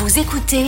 Vous écoutez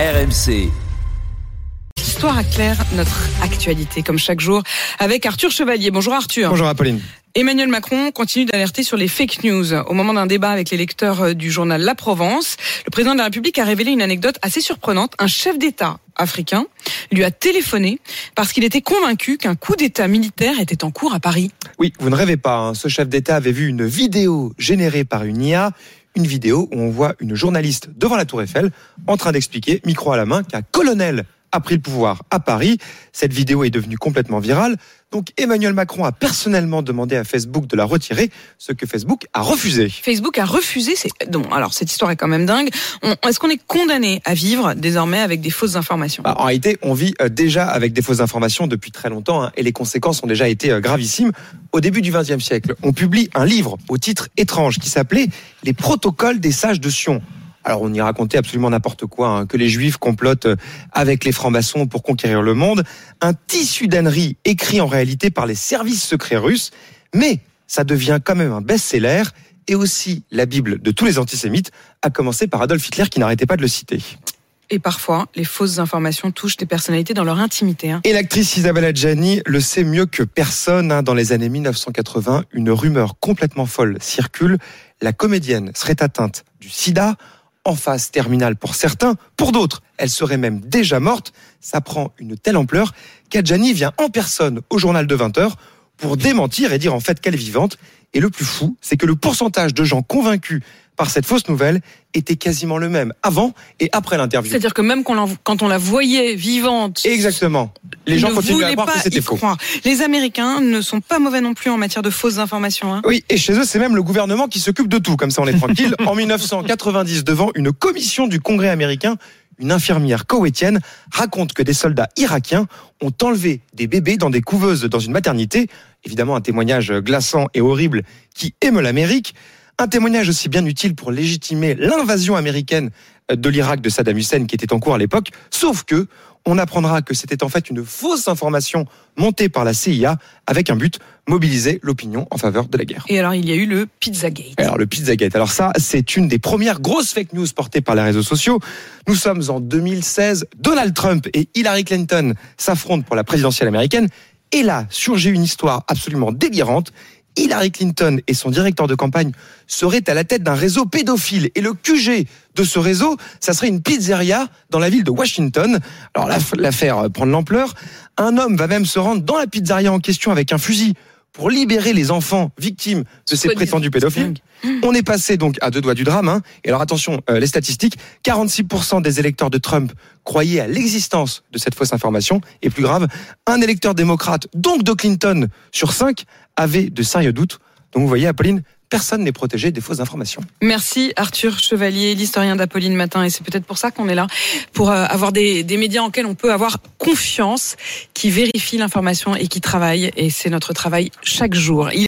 RMC. Histoire à Claire, notre actualité, comme chaque jour, avec Arthur Chevalier. Bonjour Arthur. Bonjour Apolline. Emmanuel Macron continue d'alerter sur les fake news. Au moment d'un débat avec les lecteurs du journal La Provence, le président de la République a révélé une anecdote assez surprenante. Un chef d'État africain lui a téléphoné parce qu'il était convaincu qu'un coup d'État militaire était en cours à Paris. Oui, vous ne rêvez pas, ce chef d'État avait vu une vidéo générée par une IA, une vidéo où on voit une journaliste devant la Tour Eiffel en train d'expliquer, micro à la main, qu'un colonel a pris le pouvoir à Paris. Cette vidéo est devenue complètement virale. Donc Emmanuel Macron a personnellement demandé à Facebook de la retirer, ce que Facebook a refusé. Facebook a refusé. Alors cette histoire est quand même dingue. Est-ce qu'on est condamné à vivre désormais avec des fausses informations ? En réalité, on vit déjà avec des fausses informations depuis très longtemps, et les conséquences ont déjà été gravissimes. Au début du XXe siècle, on publie un livre au titre étrange qui s'appelait « Les protocoles des sages de Sion ». Alors on y racontait absolument n'importe quoi, que les Juifs complotent avec les francs-maçons pour conquérir le monde. Un tissu d'ânerie écrit en réalité par les services secrets russes, mais ça devient quand même un best-seller et aussi la Bible de tous les antisémites, à commencer par Adolf Hitler qui n'arrêtait pas de le citer. Et parfois, les fausses informations touchent des personnalités dans leur intimité. Et l'actrice Isabelle Adjani le sait mieux que personne. Dans les années 1980, une rumeur complètement folle circule. La comédienne serait atteinte du sida, en phase terminale pour certains, pour d'autres, elle serait même déjà morte. Ça prend une telle ampleur qu'Adjani vient en personne au journal de 20h pour démentir et dire en fait qu'elle est vivante. Et le plus fou, c'est que le pourcentage de gens convaincus par cette fausse nouvelle était quasiment le même avant et après l'interview. C'est-à-dire que même quand on la voyait vivante... Exactement. Les gens continuent à croire que c'était faux. Les Américains ne sont pas mauvais non plus en matière de fausses informations. Oui, et chez eux, c'est même le gouvernement qui s'occupe de tout, comme ça on est tranquille. En 1990, devant une commission du Congrès américain, une infirmière koweïtienne raconte que des soldats irakiens ont enlevé des bébés dans des couveuses dans une maternité. Évidemment, un témoignage glaçant et horrible qui émeut l'Amérique. Un témoignage aussi bien utile pour légitimer l'invasion américaine de l'Irak de Saddam Hussein qui était en cours à l'époque, sauf que on apprendra que c'était en fait une fausse information montée par la CIA avec un but, mobiliser l'opinion en faveur de la guerre. Et alors il y a eu le Pizzagate. Alors le Pizzagate, alors ça c'est une des premières grosses fake news portées par les réseaux sociaux. Nous sommes en 2016, Donald Trump et Hillary Clinton s'affrontent pour la présidentielle américaine et là surgit une histoire absolument délirante. Hillary Clinton et son directeur de campagne seraient à la tête d'un réseau pédophile. Et le QG de ce réseau, ça serait une pizzeria dans la ville de Washington. Alors l'affaire prend de l'ampleur. Un homme va même se rendre dans la pizzeria en question avec un fusil pour libérer les enfants victimes de ces prétendus pédophiles. On est passé donc à 2 doigts du drame. Et alors attention, les statistiques, 46% des électeurs de Trump croyaient à l'existence de cette fausse information. Et plus grave, un électeur démocrate, donc de Clinton, sur 5, avait de sérieux doutes. Donc vous voyez, Apolline, personne n'est protégé des fausses informations. Merci Arthur Chevalier, l'historien d'Apolline Matin. Et c'est peut-être pour ça qu'on est là, pour avoir des médias en lesquels on peut avoir confiance, qui vérifient l'information et qui travaillent. Et c'est notre travail chaque jour.